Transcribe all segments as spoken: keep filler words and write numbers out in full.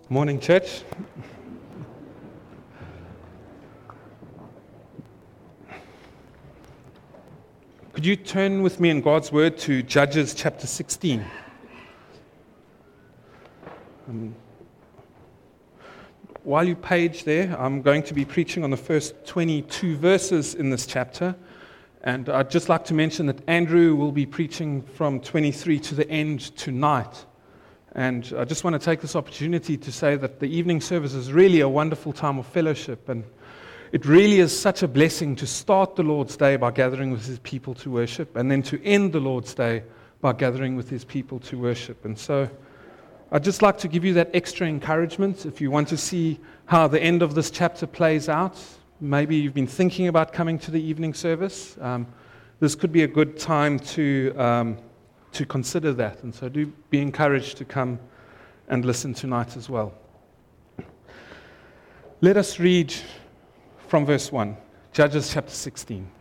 Morning, church. Could you turn with me in God's Word to Judges chapter sixteen? Um, while you page there, I'm going to be preaching on the first twenty-two verses in this chapter. And I'd just like to mention that Andrew will be preaching from twenty-three to the end tonight. And I just want to take this opportunity to say that the evening service is really a wonderful time of fellowship. And it really is such a blessing to start the Lord's Day by gathering with His people to worship, and then to end the Lord's Day by gathering with His people to worship. And so I'd just like to give you that extra encouragement. If you want to see how the end of this chapter plays out, maybe you've been thinking about coming to the evening service, um, this could be a good time to um, to consider that. And so do be encouraged to come and listen tonight as well. Let us read from verse one, Judges chapter sixteen.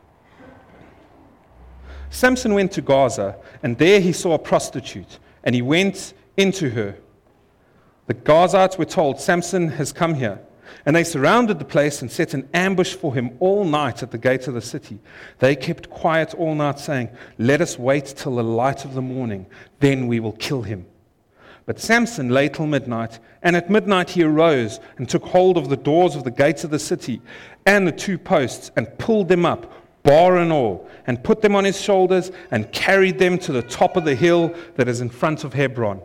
Samson went to Gaza, and there he saw a prostitute, and he went into her. The Gazites were told, "Samson has come here." And they surrounded the place and set an ambush for him all night at the gate of the city. They kept quiet all night, saying, "Let us wait till the light of the morning, then we will kill him." But Samson lay till midnight, and at midnight he arose and took hold of the doors of the gates of the city and the two posts, and pulled them up, bar and all, and put them on his shoulders, and carried them to the top of the hill that is in front of Hebron.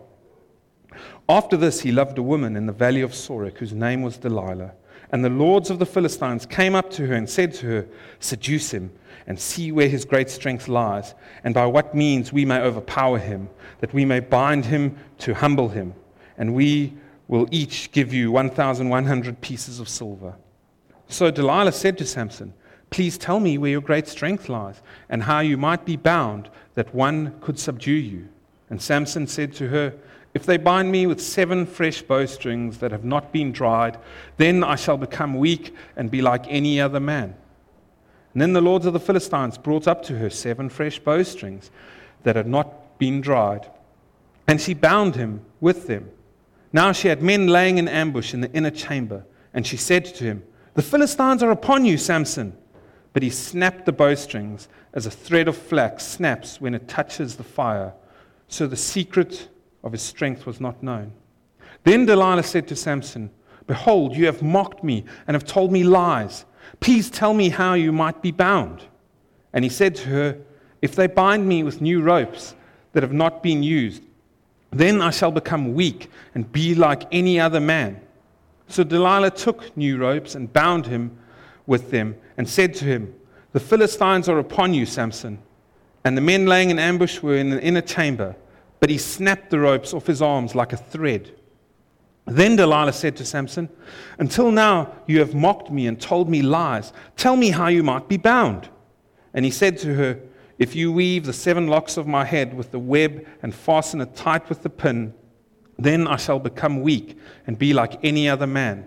After this he loved a woman in the valley of Sorek, whose name was Delilah. And the lords of the Philistines came up to her and said to her, "Seduce him, and see where his great strength lies, and by what means we may overpower him, that we may bind him to humble him. And we will each give you one thousand one hundred pieces of silver." So Delilah said to Samson, "Please tell me where your great strength lies, and how you might be bound, that one could subdue you." And Samson said to her, "If they bind me with seven fresh bowstrings that have not been dried, then I shall become weak and be like any other man." And then the lords of the Philistines brought up to her seven fresh bowstrings that had not been dried, and she bound him with them. Now she had men laying in ambush in the inner chamber, and she said to him, "The Philistines are upon you, Samson." But he snapped the bowstrings as a thread of flax snaps when it touches the fire. So the secret of his strength was not known. Then Delilah said to Samson, "Behold, you have mocked me and have told me lies. Please tell me how you might be bound." And he said to her, "If they bind me with new ropes that have not been used, then I shall become weak and be like any other man." So Delilah took new ropes and bound him with them and said to him, "The Philistines are upon you, Samson." And the men laying in ambush were in the inner chamber, but he snapped the ropes off his arms like a thread. Then Delilah said to Samson, "Until now you have mocked me and told me lies. Tell me how you might be bound." And he said to her, "If you weave the seven locks of my head with the web and fasten it tight with the pin, then I shall become weak and be like any other man."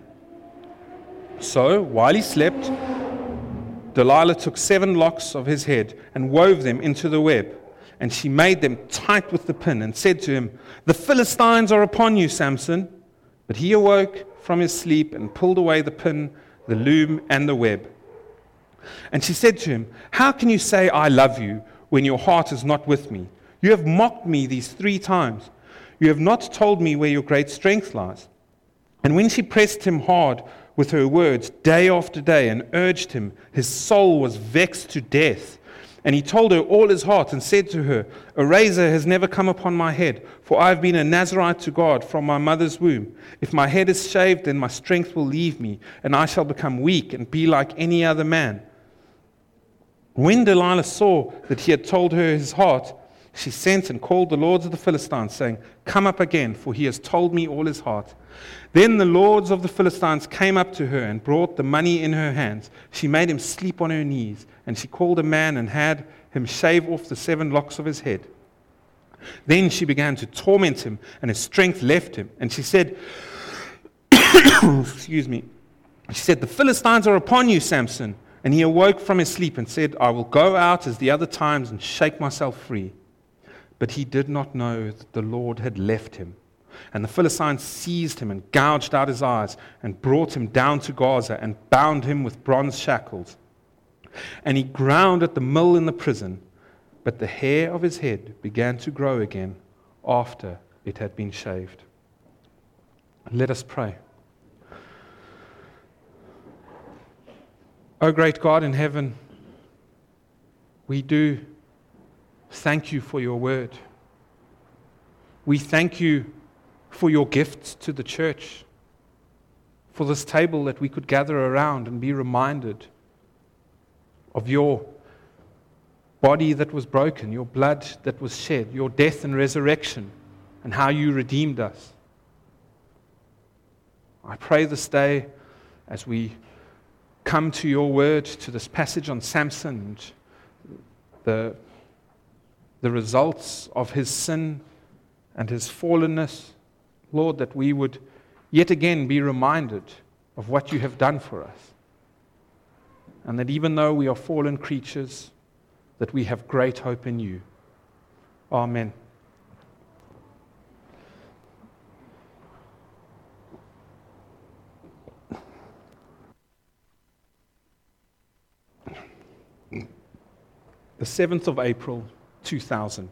So while he slept, Delilah took seven locks of his head and wove them into the web. And she made them tight with the pin and said to him, "The Philistines are upon you, Samson." But he awoke from his sleep and pulled away the pin, the loom, and the web. And she said to him, "How can you say I love you when your heart is not with me? You have mocked me these three times. You have not told me where your great strength lies." And when she pressed him hard with her words day after day and urged him, his soul was vexed to death. And he told her all his heart and said to her, "A razor has never come upon my head, for I have been a Nazirite to God from my mother's womb. If my head is shaved, then my strength will leave me, and I shall become weak and be like any other man." When Delilah saw that he had told her his heart, she sent and called the lords of the Philistines, saying, "Come up again, for he has told me all his heart." Then the lords of the Philistines came up to her and brought the money in her hands. She made him sleep on her knees, and she called a man and had him shave off the seven locks of his head. Then she began to torment him, and his strength left him. And she said, excuse me, she said, "The Philistines are upon you, Samson." And he awoke from his sleep and said, "I will go out as the other times and shake myself free." But he did not know that the Lord had left him. And the Philistines seized him and gouged out his eyes and brought him down to Gaza and bound him with bronze shackles. And he ground at the mill in the prison, but the hair of his head began to grow again after it had been shaved. Let us pray. O great God in heaven, we do thank you for your word. We thank you for your gift to the church, for this table that we could gather around and be reminded of your body that was broken, your blood that was shed, your death and resurrection, and how you redeemed us. I pray this day as we come to your word, to this passage on Samson, and the, the results of his sin and his fallenness, Lord, that we would yet again be reminded of what you have done for us. And that even though we are fallen creatures, that we have great hope in you. Amen. The seventh of April, two thousand.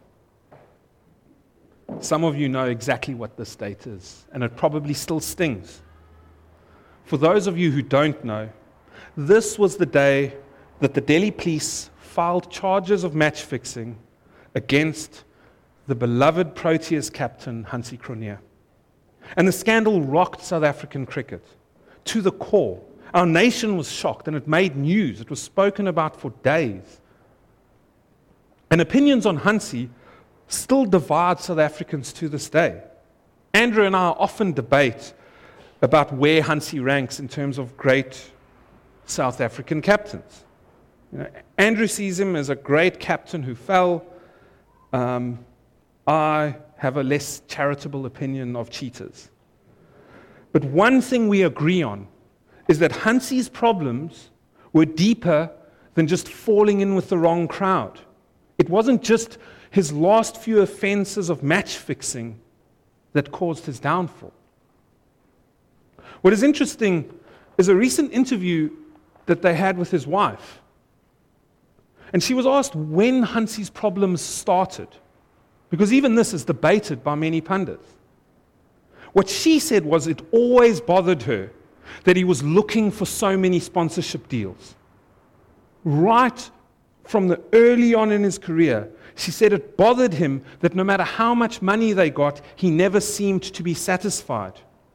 Some of you know exactly what this date is, and it probably still stings. For those of you who don't know, this was the day that the Delhi police filed charges of match fixing against the beloved Proteas captain, Hansie Cronje. And the scandal rocked South African cricket to the core. Our nation was shocked, and it made news. It was spoken about for days. And opinions on Hansie still divide South Africans to this day. Andrew and I often debate about where Hansie ranks in terms of great South African captains. You know, Andrew sees him as a great captain who fell. Um, I have a less charitable opinion of cheaters. But one thing we agree on is that Hansie's problems were deeper than just falling in with the wrong crowd. It wasn't just his last few offenses of match fixing that caused his downfall. What is interesting is a recent interview that they had with his wife. And she was asked when Hansie's problems started, because even this is debated by many pundits. What she said was it always bothered her that he was looking for so many sponsorship deals. Right from the early on in his career, she said it bothered him that no matter how much money they got, he never seemed to be satisfied.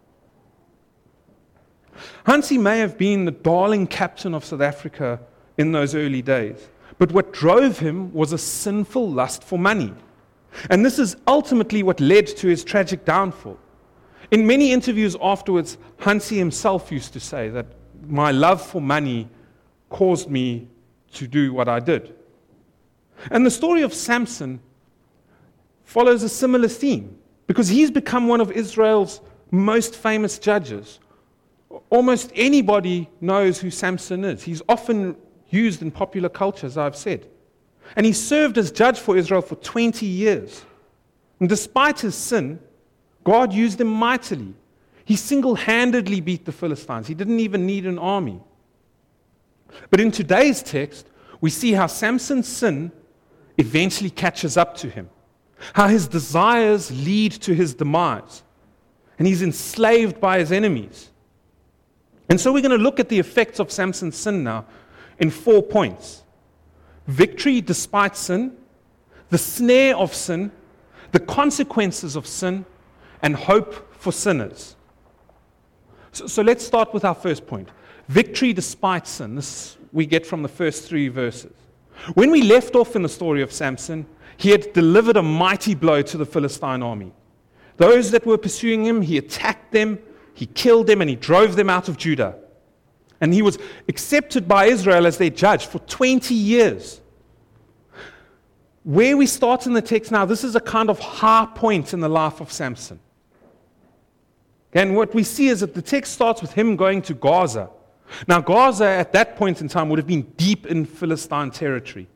Hansie may have been the darling captain of South Africa in those early days, but what drove him was a sinful lust for money. And this is ultimately what led to his tragic downfall. In many interviews afterwards, Hansie himself used to say that my love for money caused me to do what I did. And the story of Samson follows a similar theme, because he's become one of Israel's most famous judges. Almost anybody knows who Samson is. He's often used in popular culture, as I've said. And he served as judge for Israel for twenty years. And despite his sin, God used him mightily. He single-handedly beat the Philistines. He didn't even need an army. But in today's text, we see how Samson's sin eventually catches up to him, how his desires lead to his demise, and he's enslaved by his enemies. And so we're going to look at the effects of Samson's sin now in four points: victory despite sin, the snare of sin, the consequences of sin, and hope for sinners. So, so let's start with our first point. Victory despite sin. This we get from the first three verses. When we left off in the story of Samson, he had delivered a mighty blow to the Philistine army. Those that were pursuing him, he attacked them, he killed them, and he drove them out of Judah. And he was accepted by Israel as their judge for twenty years. Where we start in the text now, this is a kind of high point in the life of Samson. And what we see is that the text starts with him going to Gaza. Now, Gaza at that point in time would have been deep in Philistine territory.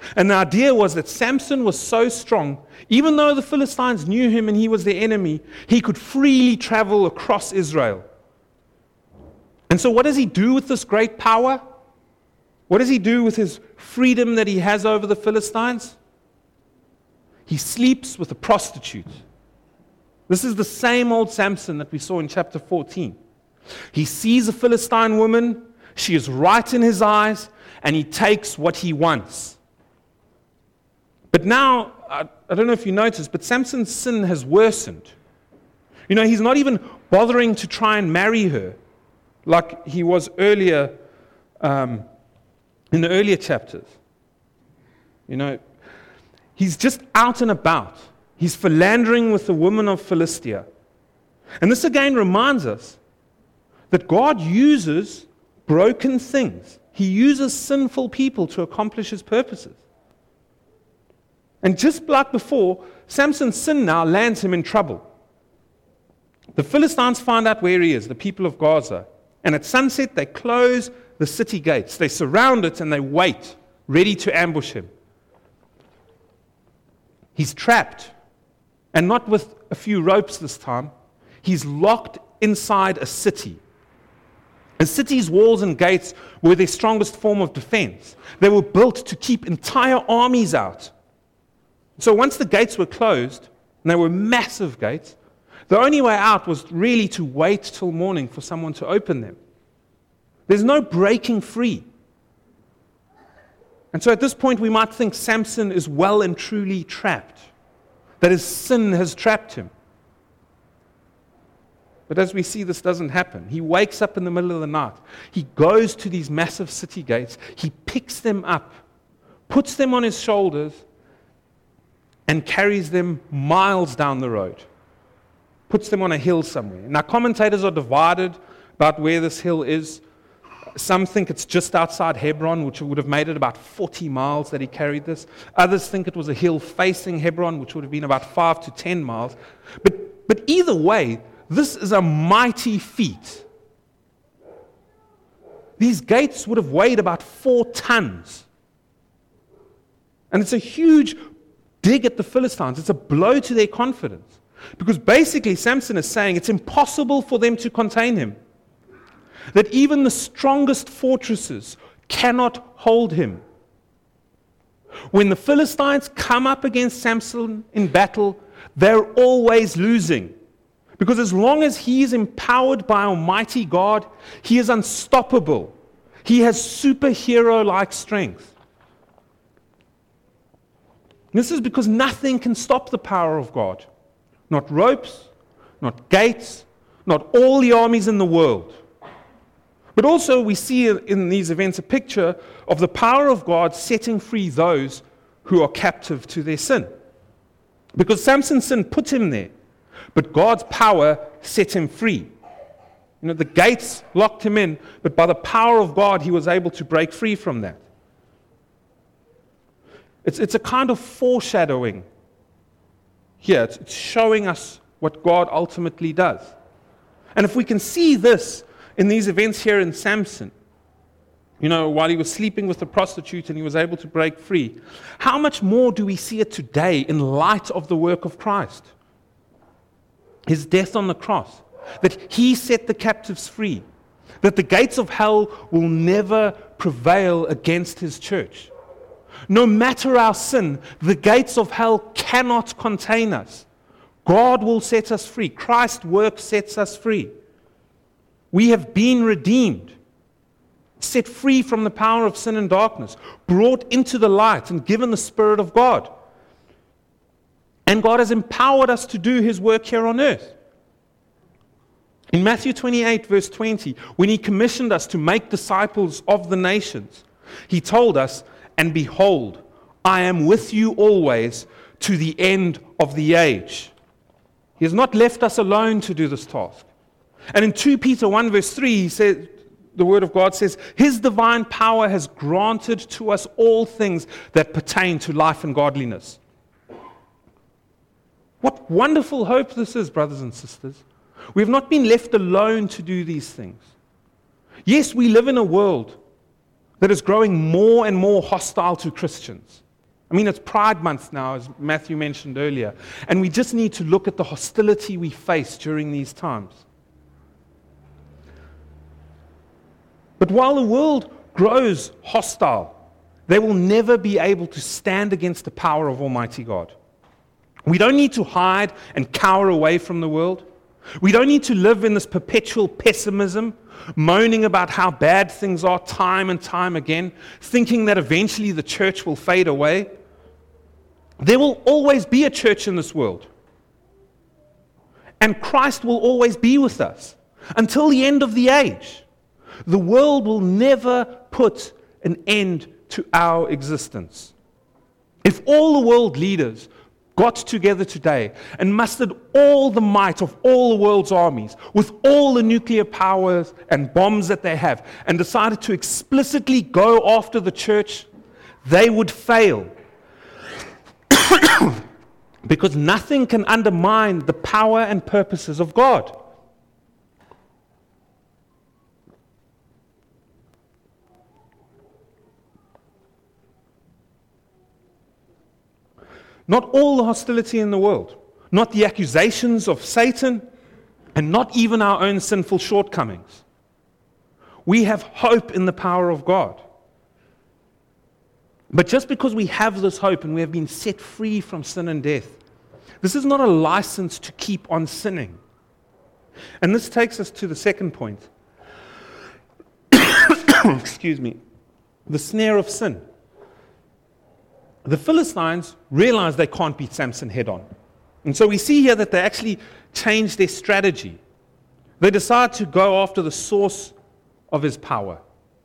And the idea was that Samson was so strong, even though the Philistines knew him and he was their enemy, he could freely travel across Israel. And so what does he do with this great power? What does he do with his freedom that he has over the Philistines? He sleeps with a prostitute. This is the same old Samson that we saw in chapter fourteen. He sees a Philistine woman, she is right in his eyes, and he takes what he wants. But now, I, I don't know if you noticed, but Samson's sin has worsened. You know, he's not even bothering to try and marry her like he was earlier um, in the earlier chapters. You know, he's just out and about. He's philandering with the woman of Philistia. And this again reminds us that God uses broken things. He uses sinful people to accomplish his purposes. And just like before, Samson's sin now lands him in trouble. The Philistines find out where he is, the people of Gaza. And at sunset, they close the city gates. They surround it and they wait, ready to ambush him. He's trapped. And not with a few ropes this time. He's locked inside a city. A city's walls and gates were their strongest form of defense. They were built to keep entire armies out. So once the gates were closed, and they were massive gates, the only way out was really to wait till morning for someone to open them. There's no breaking free. And so at this point we might think Samson is well and truly trapped, that his sin has trapped him. But as we see, this doesn't happen. He wakes up in the middle of the night. He goes to these massive city gates. He picks them up, puts them on his shoulders, and carries them miles down the road. Puts them on a hill somewhere. Now, commentators are divided about where this hill is. Some think it's just outside Hebron, which would have made it about forty miles that he carried this. Others think it was a hill facing Hebron, which would have been about five to ten miles. But, but either way, this is a mighty feat. These gates would have weighed about four tons. And it's a huge dig at the Philistines. It's a blow to their confidence. Because basically Samson is saying it's impossible for them to contain him. That even the strongest fortresses cannot hold him. When the Philistines come up against Samson in battle, they're always losing. Because as long as he is empowered by Almighty God, he is unstoppable. He has superhero-like strength. This is because nothing can stop the power of God. Not ropes, not gates, not all the armies in the world. But also we see in these events a picture of the power of God setting free those who are captive to their sin. Because Samson's sin put him there, but God's power set him free. You know, the gates locked him in, but by the power of God, he was able to break free from that. It's, it's a kind of foreshadowing here. It's, it's showing us what God ultimately does. And if we can see this in these events here in Samson, you know, while he was sleeping with the prostitute and he was able to break free, how much more do we see it today in light of the work of Christ? His death on the cross, that he set the captives free, that the gates of hell will never prevail against his church. No matter our sin, the gates of hell cannot contain us. God will set us free. Christ's work sets us free. We have been redeemed, set free from the power of sin and darkness, brought into the light and given the Spirit of God. And God has empowered us to do his work here on earth. In Matthew twenty-eight, verse twenty, when he commissioned us to make disciples of the nations, he told us, "And behold, I am with you always to the end of the age." He has not left us alone to do this task. And in Second Peter one, verse three, he said, the word of God says, "His divine power has granted to us all things that pertain to life and godliness." What wonderful hope this is, brothers and sisters. We have not been left alone to do these things. Yes, we live in a world that is growing more and more hostile to Christians. I mean, it's Pride Month now, as Matthew mentioned earlier, and we just need to look at the hostility we face during these times. But while the world grows hostile, they will never be able to stand against the power of Almighty God. We don't need to hide and cower away from the world. We don't need to live in this perpetual pessimism, moaning about how bad things are time and time again, thinking that eventually the church will fade away. There will always be a church in this world. And Christ will always be with us until the end of the age. The world will never put an end to our existence. If all the world leaders got together today and mustered all the might of all the world's armies with all the nuclear powers and bombs that they have and decided to explicitly go after the church, they would fail. Because nothing can undermine the power and purposes of God. Not all the hostility in the world, not the accusations of Satan, and not even our own sinful shortcomings. We have hope in the power of God. But just because we have this hope and we have been set free from sin and death, this is not a license to keep on sinning. And this takes us to the second point. Excuse me. The snare of sin. The Philistines realize they can't beat Samson head on. And so we see here that they actually changed their strategy. They decide to go after the source of his power.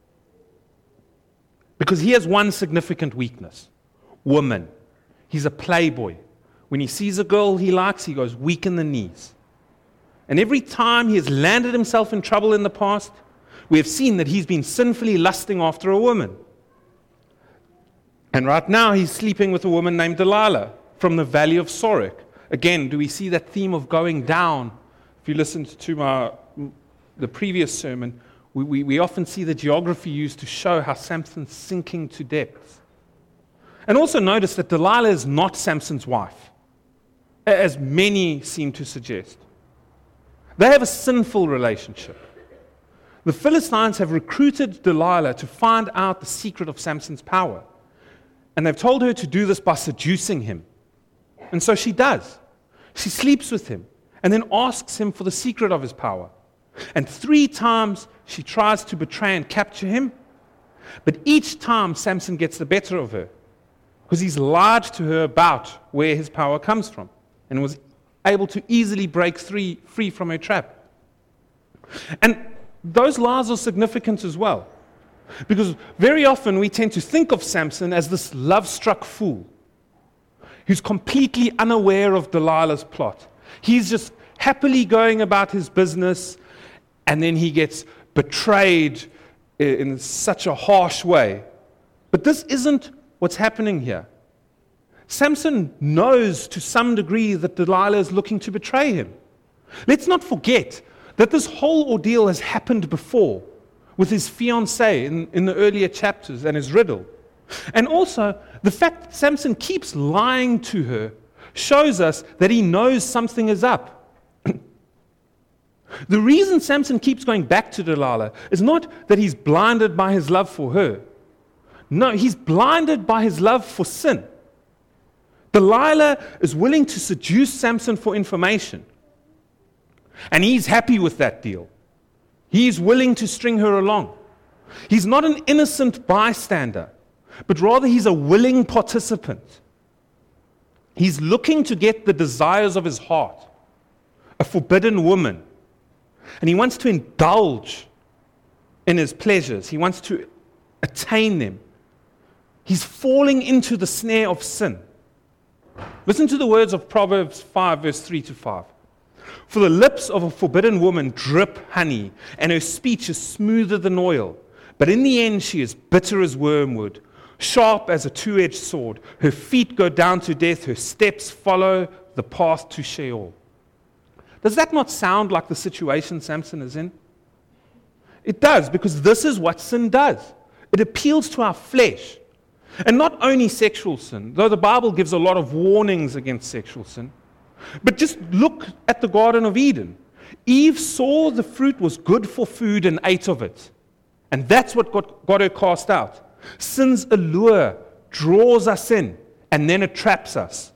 Because he has one significant weakness. Woman. He's a playboy. When he sees a girl he likes, he goes weak in the knees. And every time he has landed himself in trouble in the past, we have seen that he's been sinfully lusting after a woman. And right now he's sleeping with a woman named Delilah from the valley of Sorek. Again, do we see that theme of going down? If you listened to my, the previous sermon, we, we, we often see the geography used to show how Samson's sinking to depths. And also notice that Delilah is not Samson's wife, as many seem to suggest. They have a sinful relationship. The Philistines have recruited Delilah to find out the secret of Samson's power. And they've told her to do this by seducing him. And so she does. She sleeps with him and then asks him for the secret of his power. And three times she tries to betray and capture him. But each time Samson gets the better of her because he's lied to her about where his power comes from and was able to easily break free, free from her trap. And those lies are significant as well. Because very often we tend to think of Samson as this love-struck fool who's completely unaware of Delilah's plot. He's just happily going about his business, and then he gets betrayed in such a harsh way. But this isn't what's happening here. Samson knows to some degree that Delilah is looking to betray him. Let's not forget that this whole ordeal has happened before with his fiancée in, in the earlier chapters and his riddle. And also, the fact that Samson keeps lying to her shows us that he knows something is up. The reason Samson keeps going back to Delilah is not that he's blinded by his love for her. No, he's blinded by his love for sin. Delilah is willing to seduce Samson for information. And he's happy with that deal. He's willing to string her along. He's not an innocent bystander, but rather he's a willing participant. He's looking to get the desires of his heart, a forbidden woman. And he wants to indulge in his pleasures. He wants to attain them. He's falling into the snare of sin. Listen to the words of Proverbs five, verse three to five. For the lips of a forbidden woman drip honey, and her speech is smoother than oil. But in the end she is bitter as wormwood, sharp as a two-edged sword. Her feet go down to death, her steps follow the path to Sheol. Does that not sound like the situation Samson is in? It does, because this is what sin does. It appeals to our flesh. And not only sexual sin, though the Bible gives a lot of warnings against sexual sin, but just look at the Garden of Eden. Eve saw the fruit was good for food and ate of it. And that's what got, got her cast out. Sin's allure draws us in, and then it traps us.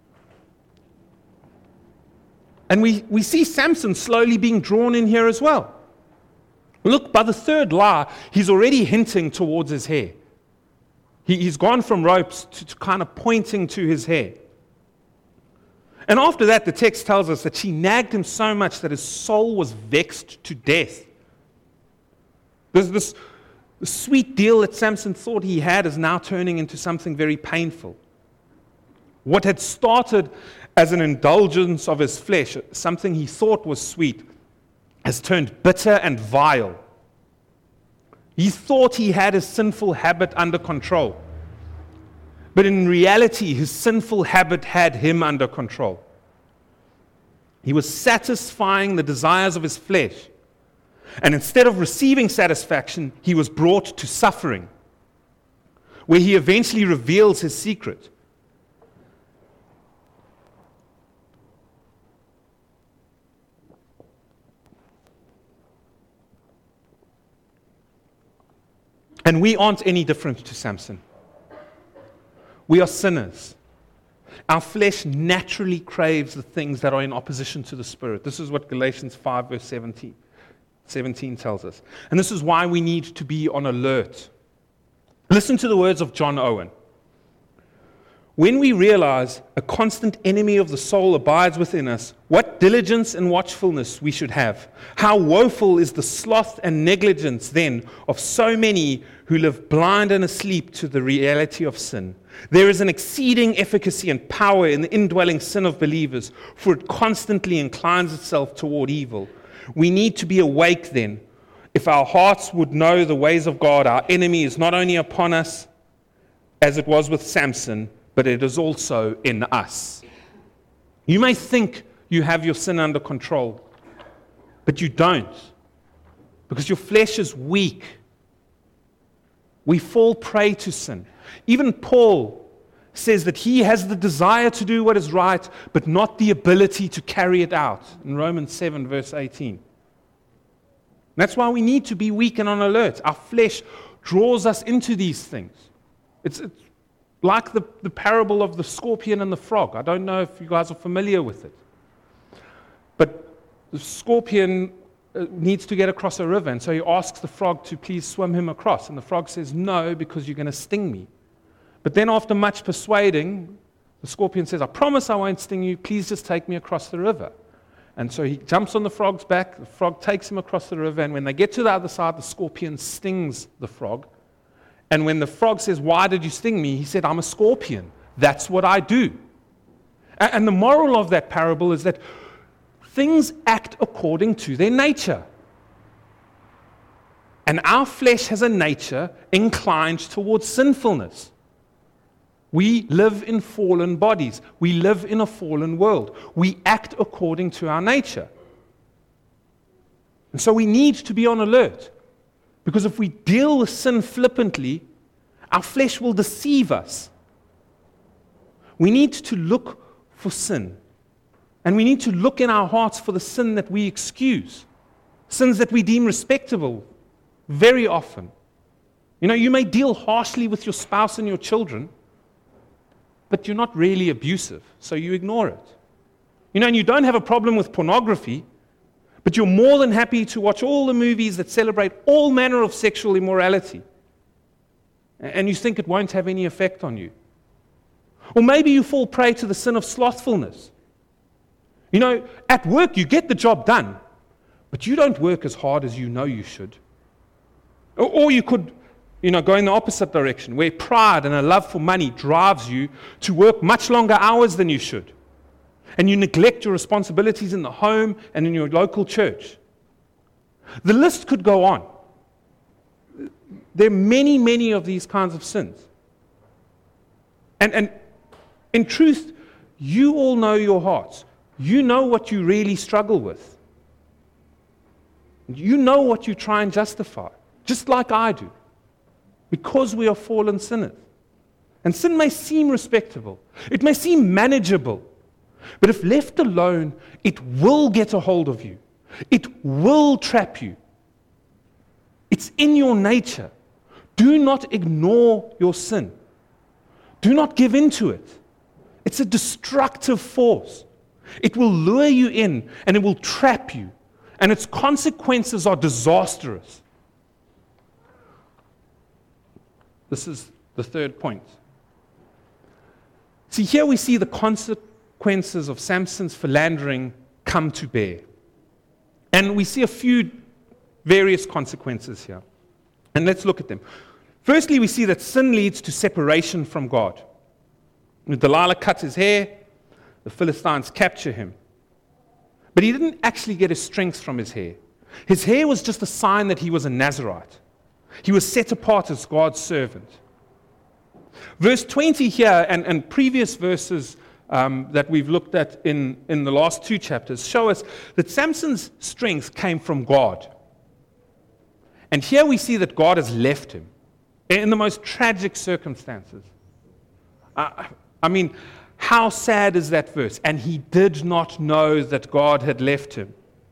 And we, we see Samson slowly being drawn in here as well. Look, by the third lie, he's already hinting towards his hair. He, he's gone from ropes to, to kind of pointing to his hair. And after that, the text tells us that she nagged him so much that his soul was vexed to death. There's this, this sweet deal that Samson thought he had is now turning into something very painful. What had started as an indulgence of his flesh, something he thought was sweet, has turned bitter and vile. He thought he had his sinful habit under control. But in reality, his sinful habit had him under control. He was satisfying the desires of his flesh. And instead of receiving satisfaction, he was brought to suffering, where he eventually reveals his secret. And we aren't any different to Samson. We are sinners. Our flesh naturally craves the things that are in opposition to the Spirit. This is what Galatians five verse seventeen, seventeen tells us. And this is why we need to be on alert. Listen to the words of John Owen. When we realize a constant enemy of the soul abides within us, what diligence and watchfulness we should have. How woeful is the sloth and negligence then of so many who live blind and asleep to the reality of sin. There is an exceeding efficacy and power in the indwelling sin of believers, for it constantly inclines itself toward evil. We need to be awake then. If our hearts would know the ways of God, our enemy is not only upon us, as it was with Samson, but it is also in us. You may think you have your sin under control, but you don't, because your flesh is weak. We fall prey to sin. Even Paul says that he has the desire to do what is right, but not the ability to carry it out, in Romans seven, verse eighteen. That's why we need to be weak and on alert. Our flesh draws us into these things. It's, it's like the, the parable of the scorpion and the frog. I don't know if you guys are familiar with it. But the scorpion needs to get across a river, and so he asks the frog to please swim him across. And the frog says, no, because you're going to sting me. But then after much persuading, the scorpion says, I promise I won't sting you. Please just take me across the river. And so he jumps on the frog's back. The frog takes him across the river, and when they get to the other side, the scorpion stings the frog. And when the frog says, why did you sting me? He said, I'm a scorpion. That's what I do. And the moral of that parable is that things act according to their nature. And our flesh has a nature inclined towards sinfulness. We live in fallen bodies. We live in a fallen world. We act according to our nature. And so we need to be on alert. Because if we deal with sin flippantly, our flesh will deceive us. We need to look for sin. And we need to look in our hearts for the sin that we excuse. Sins that we deem respectable very often. You know, you may deal harshly with your spouse and your children, but you're not really abusive, so you ignore it. You know, and you don't have a problem with pornography, but you're more than happy to watch all the movies that celebrate all manner of sexual immorality. And you think it won't have any effect on you. Or maybe you fall prey to the sin of slothfulness. You know, at work you get the job done, but you don't work as hard as you know you should. Or, or you could, you know, go in the opposite direction, where pride and a love for money drives you to work much longer hours than you should. And you neglect your responsibilities in the home and in your local church. The list could go on. There are many, many of these kinds of sins. And, and in truth, you all know your hearts. You know what you really struggle with. You know what you try and justify, just like I do, because we are fallen sinners. And sin may seem respectable. It may seem manageable. But if left alone, it will get a hold of you. It will trap you. It's in your nature. Do not ignore your sin. Do not give in to it. It's a destructive force. It will lure you in and it will trap you. And its consequences are disastrous. This is the third point. See, here we see the consequences of Samson's philandering come to bear. And we see a few various consequences here. And let's look at them. Firstly, we see that sin leads to separation from God. When Delilah cuts his hair, the Philistines capture him. But he didn't actually get his strength from his hair. His hair was just a sign that he was a Nazirite. He was set apart as God's servant. Verse twenty here, and, and previous verses um, that we've looked at in, in the last two chapters, show us that Samson's strength came from God. And here we see that God has left him in the most tragic circumstances. Uh, I mean, how sad is that verse? And he did not know that God had left him.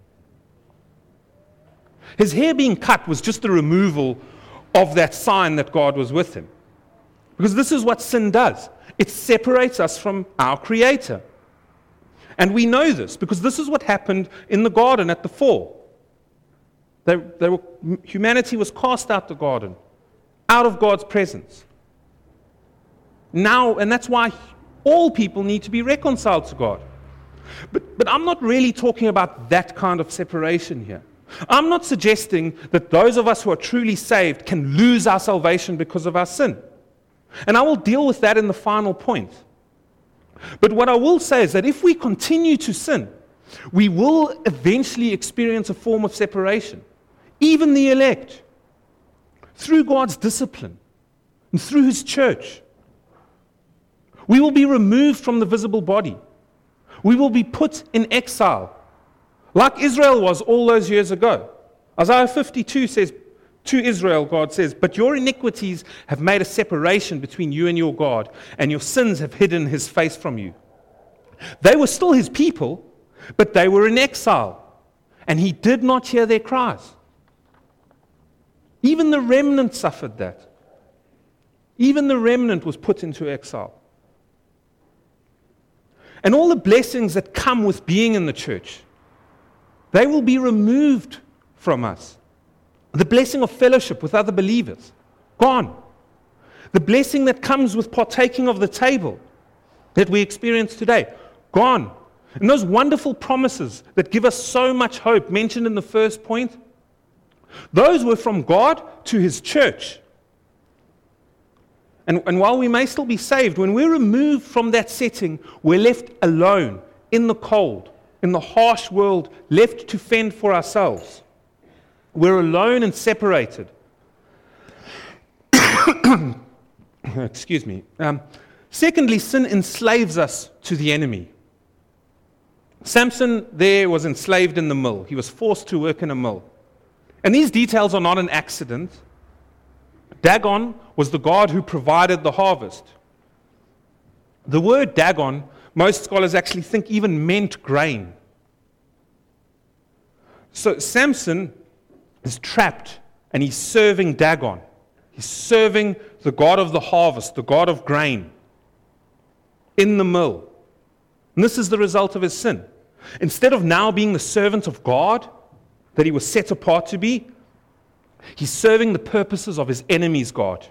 His hair being cut was just the removal of that sign that God was with him. Because this is what sin does. It separates us from our Creator. And we know this because this is what happened in the garden at the fall. They, they were, humanity was cast out the garden, out of God's presence. Now, and that's why all people need to be reconciled to God. But, but I'm not really talking about that kind of separation here. I'm not suggesting that those of us who are truly saved can lose our salvation because of our sin. And I will deal with that in the final point. But what I will say is that if we continue to sin, we will eventually experience a form of separation. Even the elect, through God's discipline and through His church. We will be removed from the visible body. We will be put in exile, like Israel was all those years ago. Isaiah fifty-two says, to Israel, God says, but your iniquities have made a separation between you and your God, and your sins have hidden His face from you. They were still His people, but they were in exile, and He did not hear their cries. Even the remnant suffered that. Even the remnant was put into exile. And all the blessings that come with being in the church, they will be removed from us. The blessing of fellowship with other believers, gone. The blessing that comes with partaking of the table that we experience today, gone. And those wonderful promises that give us so much hope, mentioned in the first point, those were from God to His church. And, and while we may still be saved, when we're removed from that setting, we're left alone, in the cold, in the harsh world, left to fend for ourselves. We're alone and separated. Excuse me. Um, secondly, sin enslaves us to the enemy. Samson there was enslaved in the mill. He was forced to work in a mill. And these details are not an accident. Dagon was the god who provided the harvest. The word Dagon, most scholars actually think even meant grain. So Samson is trapped and he's serving Dagon. He's serving the god of the harvest, the god of grain, in the mill. And this is the result of his sin. Instead of now being the servant of God that he was set apart to be, he's serving the purposes of his enemy's God.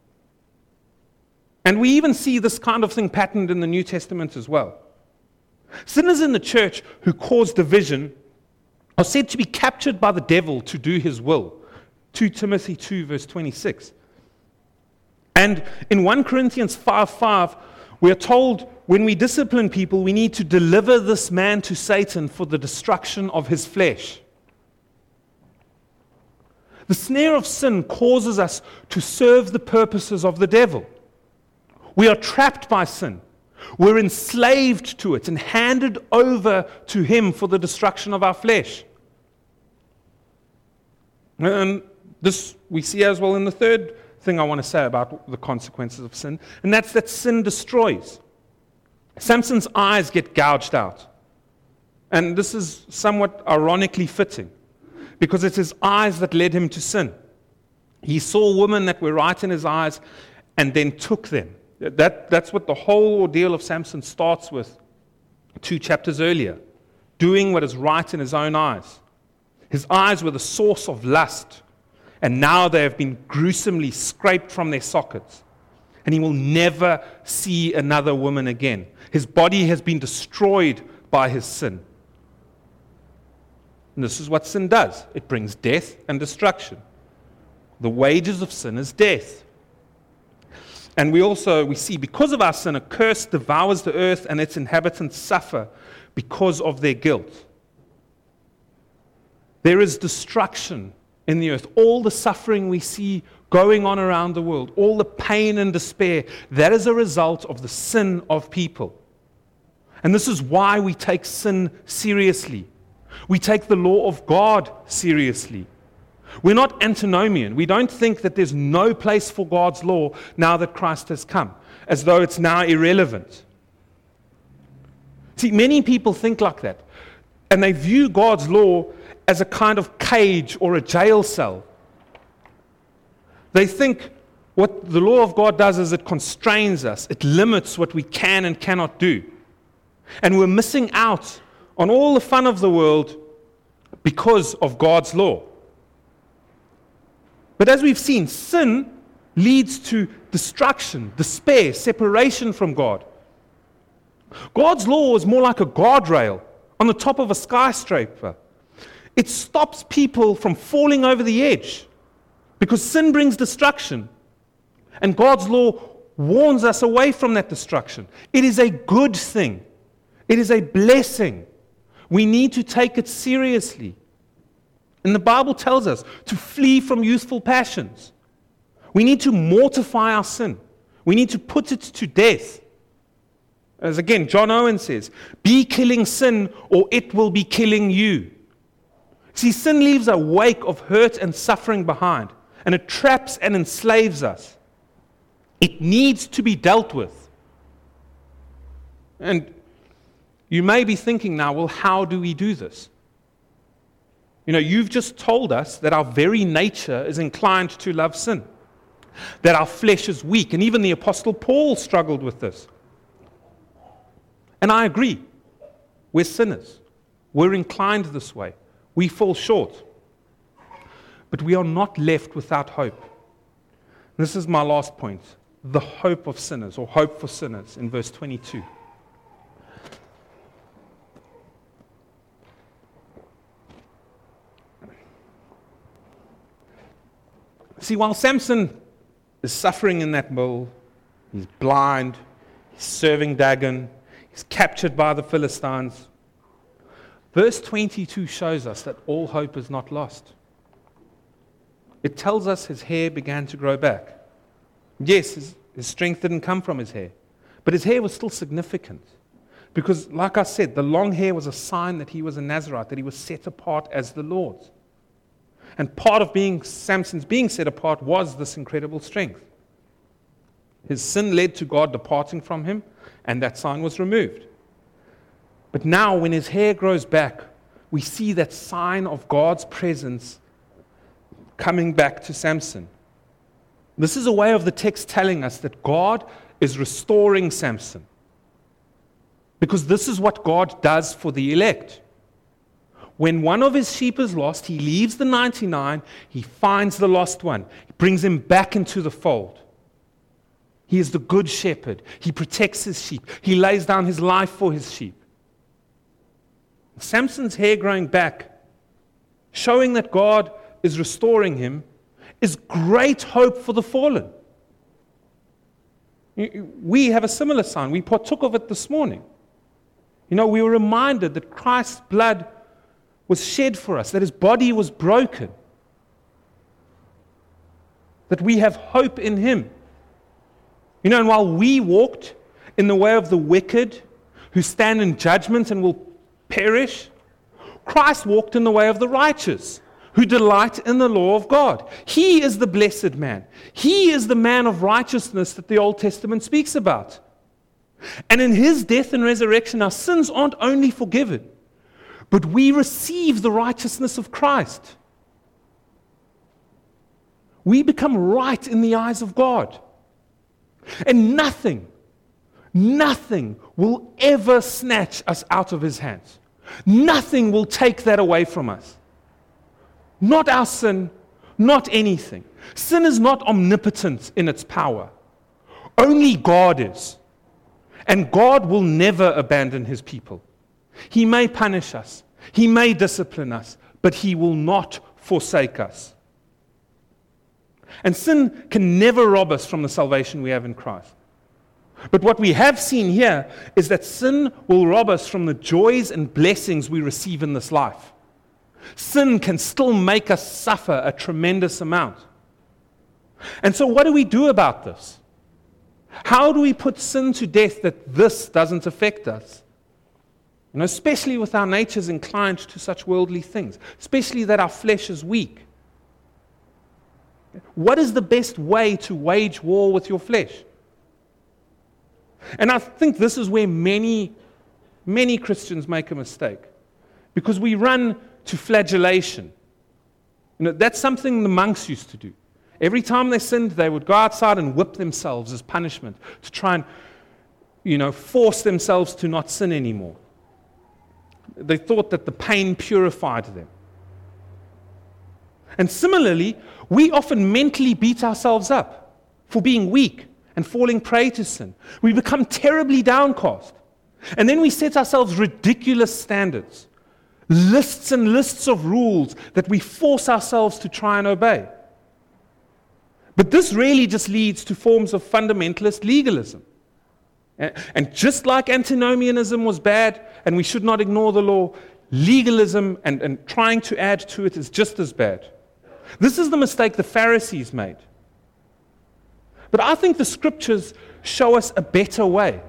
And we even see this kind of thing patterned in the New Testament as well. Sinners in the church who cause division are said to be captured by the devil to do his will. Second Timothy two, verse twenty-six. And in First Corinthians five five, we are told when we discipline people, we need to deliver this man to Satan for the destruction of his flesh. The snare of sin causes us to serve the purposes of the devil. We are trapped by sin. We're enslaved to it and handed over to him for the destruction of our flesh. And this we see as well in the third thing I want to say about the consequences of sin, and that's that sin destroys. Samson's eyes get gouged out. And this is somewhat ironically fitting, because it's his eyes that led him to sin. He saw women that were right in his eyes and then took them. That, that's what the whole ordeal of Samson starts with two chapters earlier. Doing what is right in his own eyes. His eyes were the source of lust, and now they have been gruesomely scraped from their sockets. And he will never see another woman again. His body has been destroyed by his sin. And this is what sin does. It brings death and destruction. The wages of sin is death. And we also, we see, because of our sin, a curse devours the earth and its inhabitants suffer because of their guilt. There is destruction in the earth. All the suffering we see going on around the world, all the pain and despair, that is a result of the sin of people. And this is why we take sin seriously. We take the law of God seriously. We're not antinomian. We don't think that there's no place for God's law now that Christ has come, as though it's now irrelevant. See, many people think like that, and they view God's law as a kind of cage or a jail cell. They think what the law of God does is it constrains us, it limits what we can and cannot do. And we're missing out on all the fun of the world because of God's law. But as we've seen, sin leads to destruction, despair, separation from God. God's law is more like a guardrail on the top of a skyscraper. It stops people from falling over the edge because sin brings destruction. And God's law warns us away from that destruction. It is a good thing. It is a blessing. We need to take it seriously. And the Bible tells us to flee from youthful passions. We need to mortify our sin. We need to put it to death. As again, John Owen says, be killing sin or it will be killing you. See, sin leaves a wake of hurt and suffering behind, and it traps and enslaves us. It needs to be dealt with. And you may be thinking now, well, how do we do this? You know, you've just told us that our very nature is inclined to love sin, that our flesh is weak, and even the Apostle Paul struggled with this. And I agree. We're sinners. We're inclined this way. We fall short. But we are not left without hope. This is my last point. The hope of sinners, or hope for sinners, in verse twenty-two. See, while Samson is suffering in that mill, he's blind, he's serving Dagon, he's captured by the Philistines. Verse twenty-two shows us that all hope is not lost. It tells us his hair began to grow back. Yes, his, his strength didn't come from his hair, but his hair was still significant. Because, like I said, the long hair was a sign that he was a Nazirite, that he was set apart as the Lord's. And part of being Samson's being set apart was this incredible strength. His sin led to God departing from him, and that sign was removed. But now, when his hair grows back, we see that sign of God's presence coming back to Samson. This is a way of the text telling us that God is restoring Samson. Because this is what God does for the elect. When one of his sheep is lost, he leaves the ninety-nine, he finds the lost one, he brings him back into the fold. He is the good shepherd. He protects his sheep. He lays down his life for his sheep. Samson's hair growing back, showing that God is restoring him, is great hope for the fallen. We have a similar sign. We partook of it this morning. You know, we were reminded that Christ's blood was shed for us, that his body was broken, that we have hope in him. You know, and while we walked in the way of the wicked who stand in judgment and will perish, Christ walked in the way of the righteous who delight in the law of God. He is the blessed man. He is the man of righteousness that the Old Testament speaks about. And in his death and resurrection, our sins aren't only forgiven, but we receive the righteousness of Christ. We become right in the eyes of God. And nothing, nothing will ever snatch us out of his hands. Nothing will take that away from us. Not our sin, not anything. Sin is not omnipotent in its power. Only God is. And God will never abandon his people. He may punish us. He may discipline us, but he will not forsake us. And sin can never rob us from the salvation we have in Christ. But what we have seen here is that sin will rob us from the joys and blessings we receive in this life. Sin can still make us suffer a tremendous amount. And so what do we do about this? How do we put sin to death that this doesn't affect us? You know, especially with our natures inclined to such worldly things, especially that our flesh is weak. What is the best way to wage war with your flesh? And I think this is where many, many Christians make a mistake. Because we run to flagellation. You know, that's something the monks used to do. Every time they sinned, they would go outside and whip themselves as punishment to try and, you know, force themselves to not sin anymore. They thought that the pain purified them. And similarly, we often mentally beat ourselves up for being weak and falling prey to sin. We become terribly downcast. And then we set ourselves ridiculous standards, lists and lists of rules that we force ourselves to try and obey. But this really just leads to forms of fundamentalist legalism. And just like antinomianism was bad, and we should not ignore the law, legalism and, and trying to add to it is just as bad. This is the mistake the Pharisees made. But I think the scriptures show us a better way.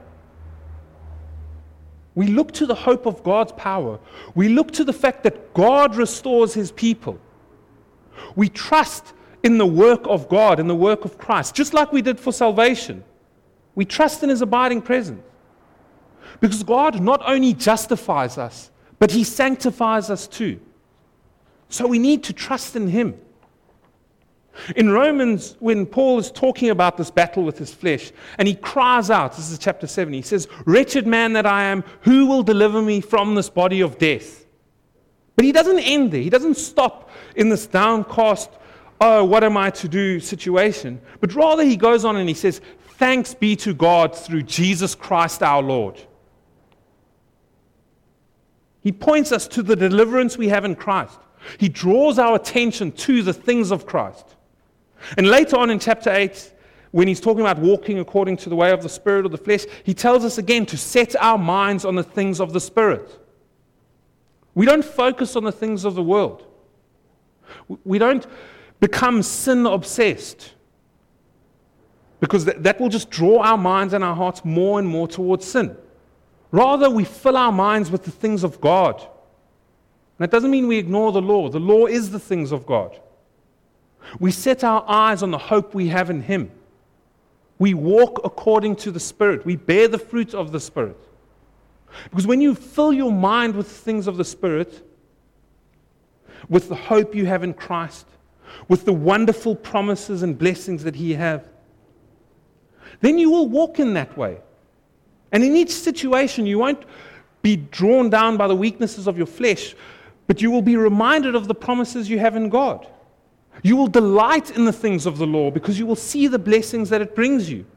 We look to the hope of God's power. We look to the fact that God restores his people. We trust in the work of God, in the work of Christ, just like we did for salvation. We trust in his abiding presence. Because God not only justifies us, but he sanctifies us too. So we need to trust in him. In Romans, when Paul is talking about this battle with his flesh, and he cries out, this is chapter seven, he says, "Wretched man that I am, who will deliver me from this body of death?" But he doesn't end there. He doesn't stop in this downcast, oh, what am I to do situation. But rather he goes on and he says, "Thanks be to God through Jesus Christ our Lord." He points us to the deliverance we have in Christ. He draws our attention to the things of Christ. And later on in chapter eight, when he's talking about walking according to the way of the Spirit or the flesh, he tells us again to set our minds on the things of the Spirit. We don't focus on the things of the world. We don't become sin-obsessed, because that, that will just draw our minds and our hearts more and more towards sin. Rather, we fill our minds with the things of God. That doesn't mean we ignore the law. The law is the things of God. We set our eyes on the hope we have in him. We walk according to the Spirit. We bear the fruit of the Spirit. Because when you fill your mind with the things of the Spirit, with the hope you have in Christ, with the wonderful promises and blessings that he has, then you will walk in that way. And in each situation, you won't be drawn down by the weaknesses of your flesh, but you will be reminded of the promises you have in God. You will delight in the things of the law because you will see the blessings that it brings you.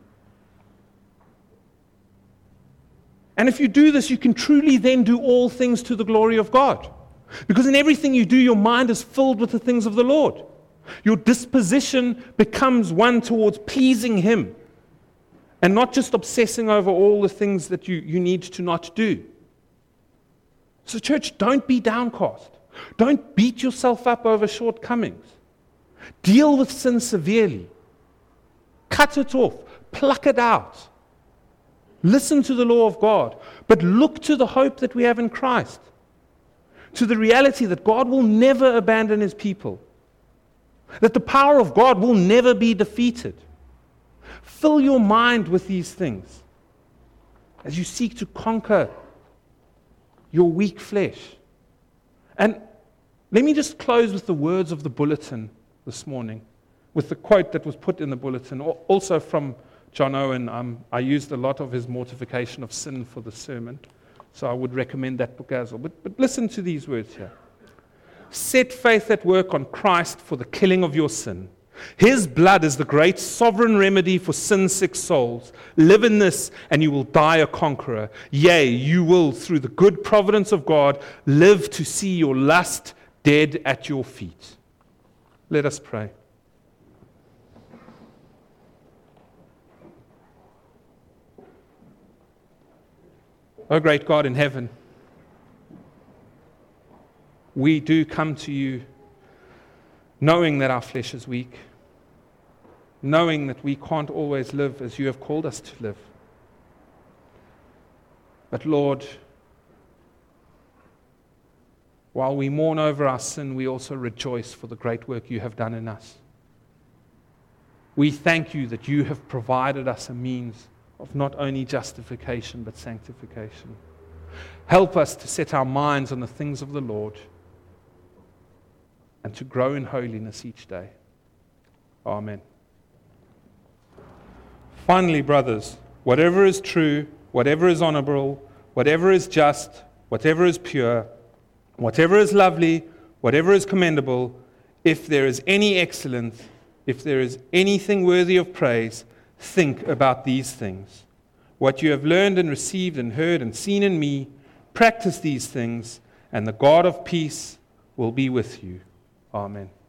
And if you do this, you can truly then do all things to the glory of God. Because in everything you do, your mind is filled with the things of the Lord. Your disposition becomes one towards pleasing him and not just obsessing over all the things that you, you need to not do. So church, don't be downcast. Don't beat yourself up over shortcomings. Deal with sin severely. Cut it off. Pluck it out. Listen to the law of God. But look to the hope that we have in Christ. to the reality that God will never abandon his people, that the power of God will never be defeated. Fill your mind with these things as you seek to conquer your weak flesh. And let me just close with the words of the bulletin this morning, with the quote that was put in the bulletin, also from John Owen. Um, I used a lot of his mortification of sin for the sermon, so I would recommend that book as well. But, but listen to these words here. Set faith at work on Christ for the killing of your sin. His blood is the great sovereign remedy for sin-sick souls. Live in this, and you will die a conqueror. Yea, you will, through the good providence of God, live to see your lust dead at your feet. Let us pray. O great God in heaven, we do come to you knowing that our flesh is weak, knowing that we can't always live as you have called us to live. But Lord, while we mourn over our sin, we also rejoice for the great work you have done in us. We thank you that you have provided us a means of not only justification but sanctification. Help us to set our minds on the things of the Lord and to grow in holiness each day. Amen. Finally, brothers, whatever is true, whatever is honorable, whatever is just, whatever is pure, whatever is lovely, whatever is commendable, if there is any excellence, if there is anything worthy of praise, think about these things. What you have learned and received and heard and seen in me, practice these things, and the God of peace will be with you. Amen.